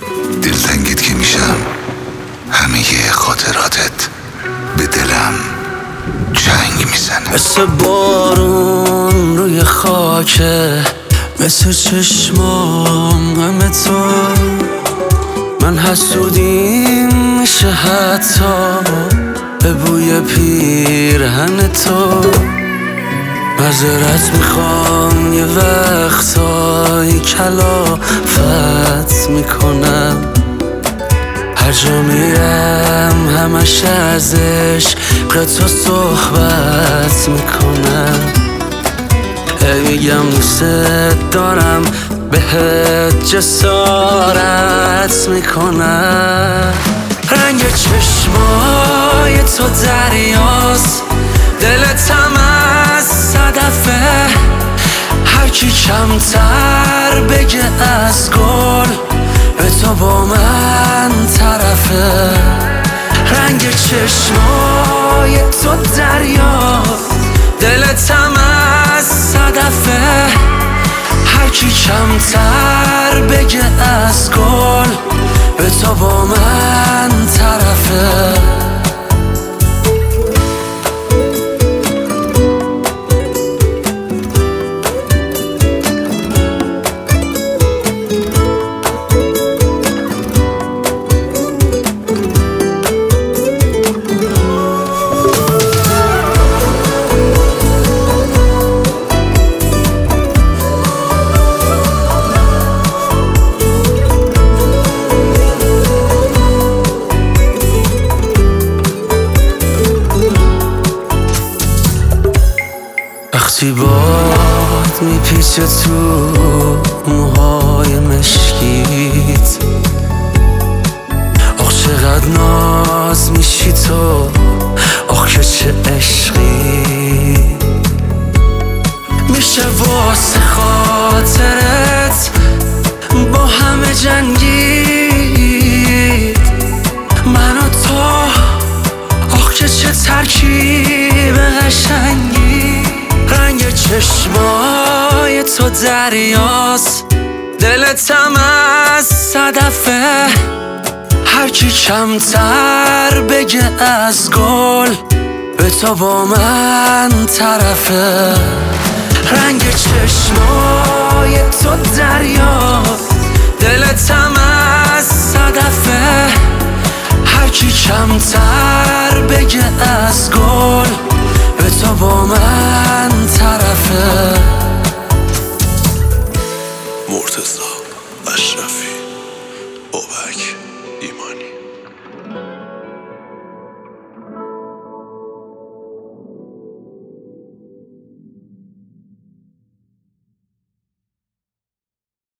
دلتنگت که میشم همه خاطراتت به دلم چنگ میزنه. مثل بارون روی خاکه، مثل چشمام غم تو. من حسودیم میشه حتی به بوی پیرهن تو. معذرت میخوام یه وقتایی کلافت میکنم. هر جا میرم همش از عشق تو صحبت میکنم. میگم دوست دارم بهت جسارت میکنم. رنگ چشمای تو دریاست، دلتم از صدفه. هرکی کمتر بگه از گل به تو با من طرفه. رنگ چشمای تو دریاست، دلتم از صدفه. هرکی کمتر بگه از گل به تو با من طرفه. وقتی باد میپیچه تو موهای مشکیت، آخ چقدر ناز میشی تو، آخ که چه عشقی. میشه واسه خاطرت با همه جنگید، من و تو. آخ که چه ترکیب قشنگی. رنگ چشمای تو دریاست، دلتم از صدفه. هرکی کمتر بگه از گل به تو با من طرفه. رنگ چشمای تو دریاست، دلتم از صدفه. هرکی کمتر بگه از گل به تو با من طرفه. مرتضی اشرفی.